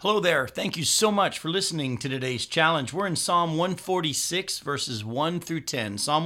Hello there. Thank you so much for listening to today's challenge. We're in Psalm 146, verses 1 through 10. Psalm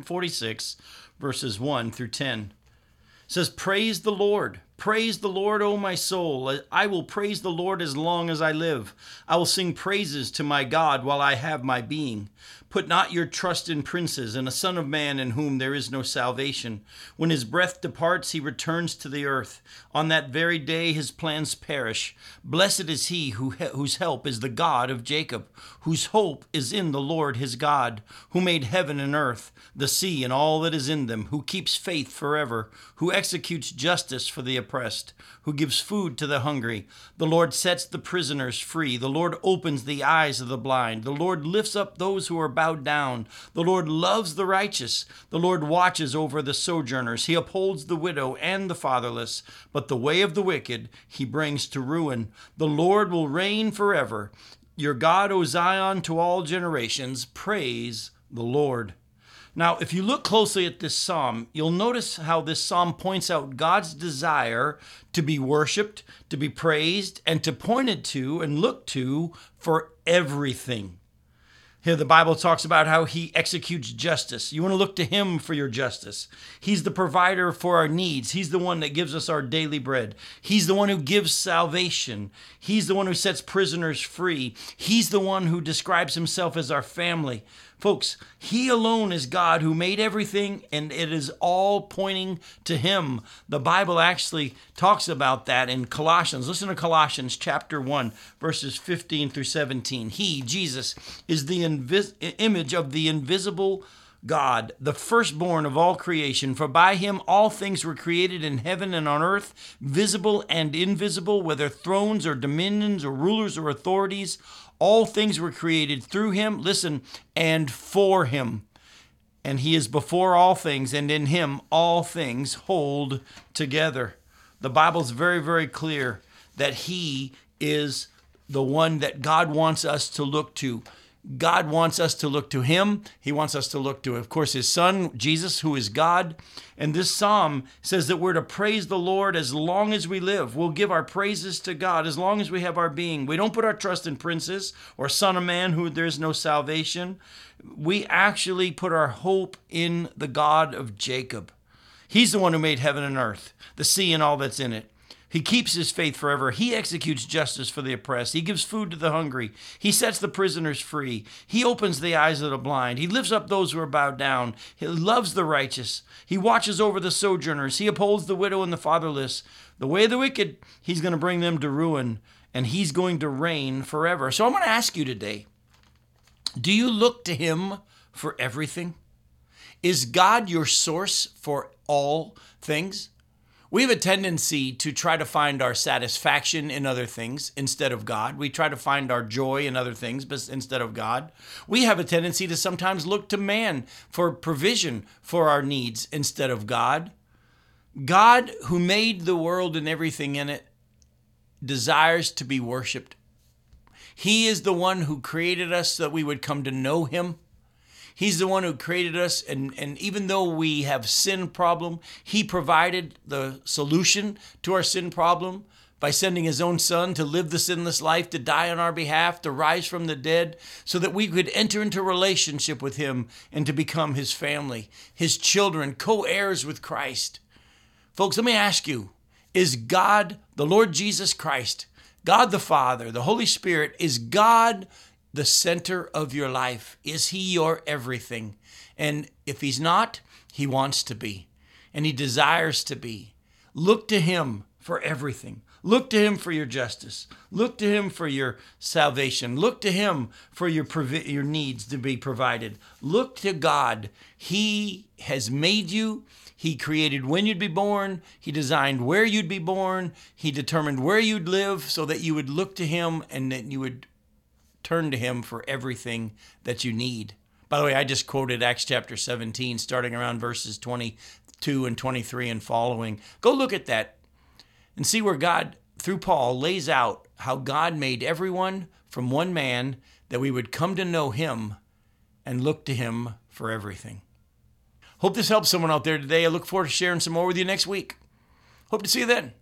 146, verses 1 through 10. It says, Praise the Lord. Praise the Lord, O my soul. I will praise the Lord as long as I live. I will sing praises to my God while I have my being. Put not your trust in princes and a son of man in whom there is no salvation. When his breath departs, he returns to the earth. On that very day his plans perish. Blessed is he whose help is the God of Jacob, whose hope is in the Lord his God, who made heaven and earth, the sea and all that is in them, who keeps faith forever, who executes justice for the oppressed, who gives food to the hungry. The Lord sets the prisoners free. The Lord opens the eyes of the blind. The Lord lifts up those who are bowed down. The Lord loves the righteous. The Lord watches over the sojourners. He upholds the widow and the fatherless, but the way of the wicked he brings to ruin. The Lord will reign forever. Your God, O Zion, to all generations. Praise the Lord. Now, if you look closely at this psalm, you'll notice how this psalm points out God's desire to be worshiped, to be praised, and to pointed to and looked to for everything. Here the Bible talks about how he executes justice. You want to look to him for your justice. He's the provider for our needs. He's the one that gives us our daily bread. He's the one who gives salvation. He's the one who sets prisoners free. He's the one who describes himself as our family. Folks, he alone is God who made everything, and it is all pointing to him. The Bible actually talks about that in Colossians. Listen to Colossians chapter 1, verses 15 through 17. He, Jesus, is the image of the invisible God, the firstborn of all creation. For by him all things were created in heaven and on earth, visible and invisible, whether thrones or dominions or rulers or authorities. All things were created through him, listen, and for him. And he is before all things, and in him all things hold together. The Bible's very, very clear that he is the one that God wants us to look to. God wants us to look to him. He wants us to look to, of course, his son, Jesus, who is God. And this psalm says that we're to praise the Lord as long as we live. We'll give our praises to God as long as we have our being. We don't put our trust in princes or son of man who there is no salvation. We actually put our hope in the God of Jacob. He's the one who made heaven and earth, the sea and all that's in it. He keeps his faith forever. He executes justice for the oppressed. He gives food to the hungry. He sets the prisoners free. He opens the eyes of the blind. He lifts up those who are bowed down. He loves the righteous. He watches over the sojourners. He upholds the widow and the fatherless. The way of the wicked, he's going to bring them to ruin, and he's going to reign forever. So I'm going to ask you today, do you look to him for everything? Is God your source for all things? We have a tendency to try to find our satisfaction in other things instead of God. We try to find our joy in other things instead of God. We have a tendency to sometimes look to man for provision for our needs instead of God. God, who made the world and everything in it, desires to be worshiped. He is the one who created us so that we would come to know him. He's the one who created us, and even though we have sin problem, he provided the solution to our sin problem by sending his own son to live the sinless life, to die on our behalf, to rise from the dead, so that we could enter into relationship with him and to become his family, his children, co-heirs with Christ. Folks, let me ask you, is God, the Lord Jesus Christ, God the Father, the Holy Spirit, is God the center of your life? Is he your everything? And if he's not, he wants to be, and he desires to be. Look to him for everything. Look to him for your justice. Look to him for your salvation. Look to him for your needs to be provided. Look to God. He has made you. He created when you'd be born. He designed where you'd be born. He determined where you'd live so that you would look to him and that you would turn to him for everything that you need. By the way, I just quoted Acts chapter 17, starting around verses 22 and 23 and following. Go look at that and see where God, through Paul, lays out how God made everyone from one man, that we would come to know him and look to him for everything. Hope this helps someone out there today. I look forward to sharing some more with you next week. Hope to see you then.